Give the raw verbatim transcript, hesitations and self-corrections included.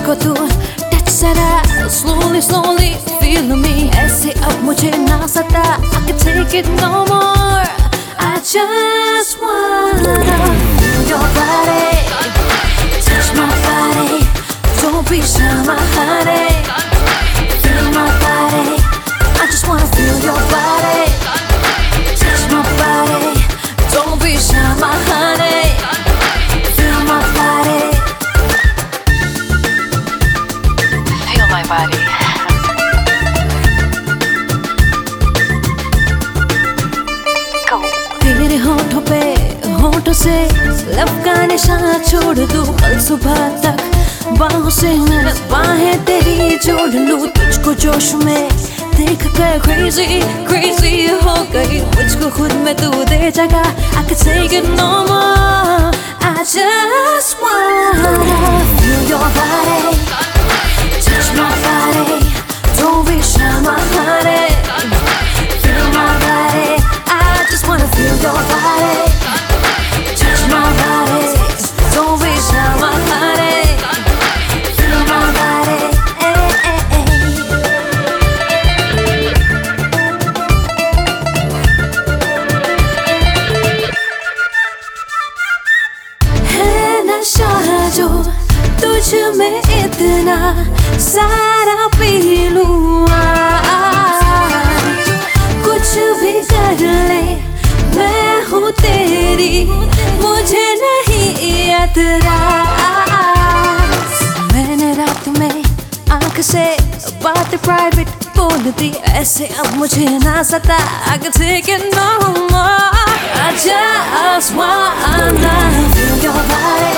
मुझको तू टच जरा slowly slowly feel me ऐसे अब मुझे ना सता I can take it no more I just wanna feel your body touch my body don't be shy my honey feel my body I just wanna feel your body touch my body don't be shy my honey feel my body feel my body go तेरे होठों पे होठों से लब का निशान छोड़ दूं कल सुबह तक बाहों से मैं बाहें तेरी जोड़ लूं तुझको जोश में देख कर crazy crazy हो गई मुझको खुद में तू दे जगह I can take it no more I just wanna feel your body touch my body don't be shy my honey feel my body I just wanna feel your body touch my body don't be shy my honey feel my body eh, eh, eh. है नशा जो तुझ में इतना सारा P लूं कुछ भी कर ले मैं हूँ तेरी मुझे नहीं एतराज मैंने रात में आँख से बात प्राइवेट बोल दी ऐसे अब मुझे ना सता I can take it no more I just wanna feel your body